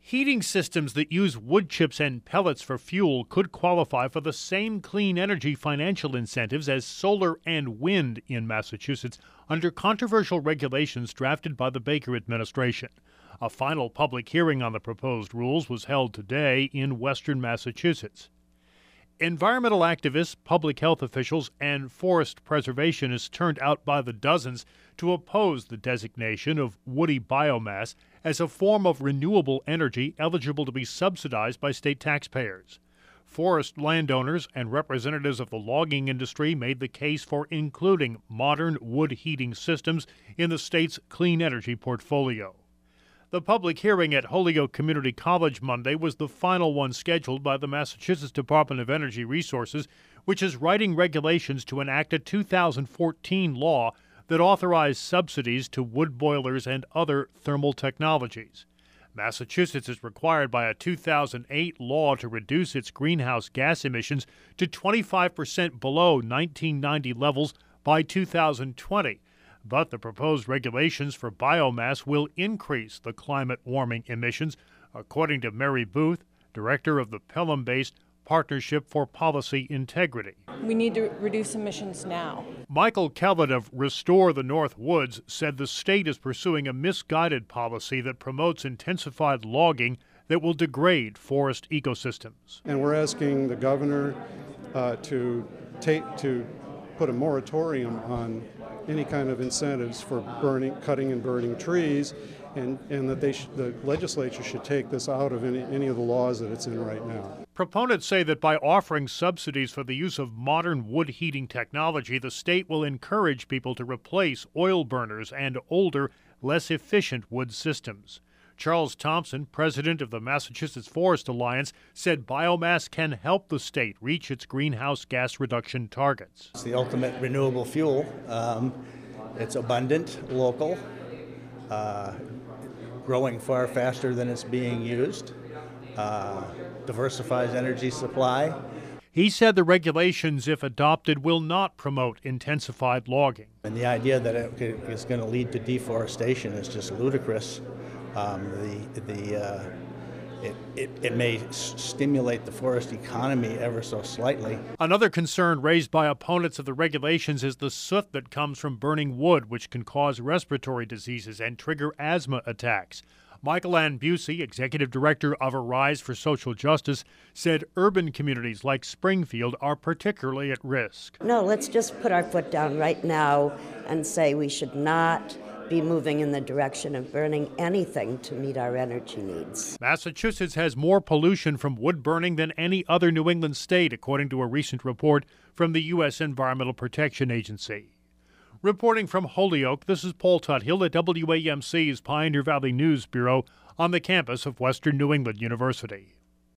Heating systems that use wood chips and pellets for fuel could qualify for the same clean energy financial incentives as solar and wind in Massachusetts under controversial regulations drafted by the Baker administration. A final public hearing on the proposed rules was held today in western Massachusetts. Environmental activists, public health officials, and forest preservationists turned out by the dozens to oppose the designation of woody biomass as a form of renewable energy eligible to be subsidized by state taxpayers. Forest landowners and representatives of the logging industry made the case for including modern wood heating systems in the state's clean energy portfolio. The public hearing at Holyoke Community College Monday was the final one scheduled by the Massachusetts Department of Energy Resources, which is writing regulations to enact a 2014 law that authorized subsidies to wood boilers and other thermal technologies. Massachusetts is required by a 2008 law to reduce its greenhouse gas emissions to 25% below 1990 levels by 2020. But the proposed regulations for biomass will increase the climate warming emissions, according to Mary Booth, director of the Pelham-based Partnership for Policy Integrity. We need to reduce emissions now. Michael Kellett of Restore the North Woods said the state is pursuing a misguided policy that promotes intensified logging that will degrade forest ecosystems. And we're asking the governor to put a moratorium on any kind of incentives for cutting and burning trees, and that the legislature should take this out of any of the laws that it's in right now. Proponents say that by offering subsidies for the use of modern wood heating technology, the state will encourage people to replace oil burners and older, less efficient wood systems. Charles Thompson, president of the Massachusetts Forest Alliance, said biomass can help the state reach its greenhouse gas reduction targets. It's the ultimate renewable fuel. It's abundant, local, growing far faster than it's being used, diversifies energy supply. He said the regulations, if adopted, will not promote intensified logging. And the idea that it is going to lead to deforestation is just ludicrous. It may stimulate the forest economy ever so slightly. Another concern raised by opponents of the regulations is the soot that comes from burning wood, which can cause respiratory diseases and trigger asthma attacks. Michael Ann Busey, executive director of Arise for Social Justice, said urban communities like Springfield are particularly at risk. No, let's just put our foot down right now and say we should not be moving in the direction of burning anything to meet our energy needs. Massachusetts has more pollution from wood burning than any other New England state, according to a recent report from the U.S. Environmental Protection Agency. Reporting from Holyoke, this is Paul Tuthill at WAMC's Pioneer Valley News Bureau on the campus of Western New England University.